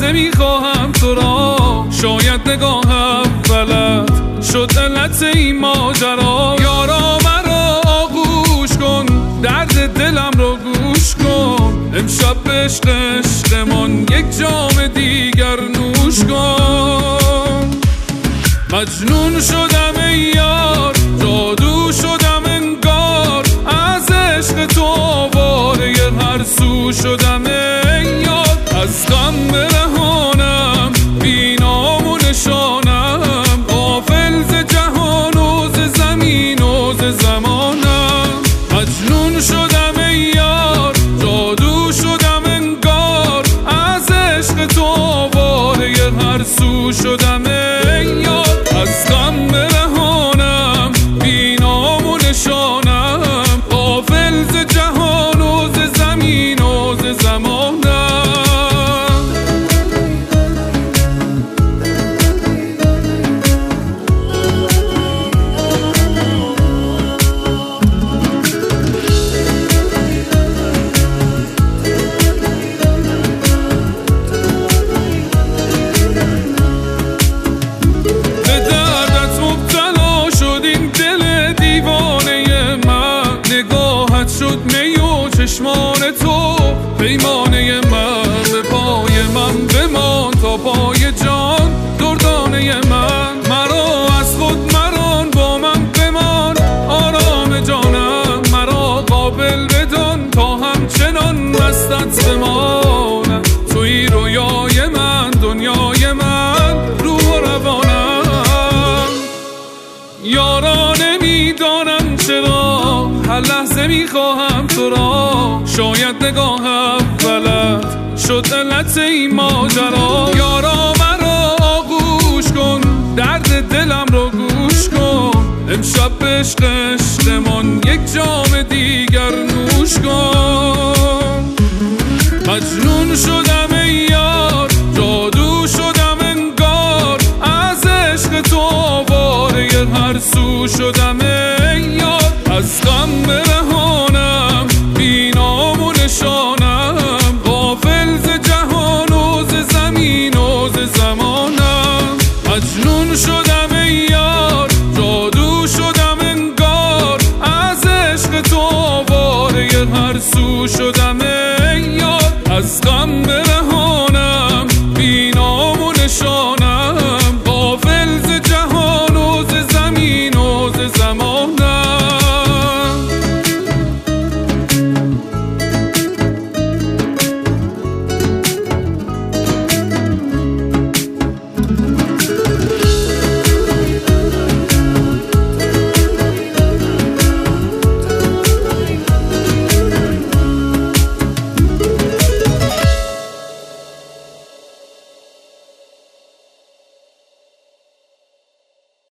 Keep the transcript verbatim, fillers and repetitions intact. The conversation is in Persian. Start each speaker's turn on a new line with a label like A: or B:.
A: لحظه میخواهم تو را، شاید نگاهم غلط شد علت این ماجرا. یارا مرا آغوش کن، درد دلم رو گوش کن، امشب به عشق عشقمان یک جام دیگر نوش کن. مجنون شدم ای یار، جادو شدم انگار، از عشق تو آواره هر سو شدم ای یار. از غم برهانم، بی نام و نشانم، غافل ز جهان و ز زمین و ز زمانم. مجنون شدم ای یار، جادو شدم انگار، از عشق تو آواره هر سو شدم ای یار. از غم برهانم، بی نام و نشانم، غافل ز جهان و ز زمین و ز زمانم. شد می و چشمان تو پیمانه من، به پای من بمان تا پای جان دردانه من. مرا از خود مران، با من بمان آرام جانم، مرا قابل بدان تا همچنان مستت بمانم. توی رویای من، دنیای من، روح و روانم. یارا نمیدانم چرا هر لحظه میخواهم تو را، شاید نگاهم غلط شد علت این ماجرا. یارا مرا آغوش کن، درد دلم رو گوش کن، امشب به عشق عشقمان یک جام دیگر نوش کن. مجنون شدم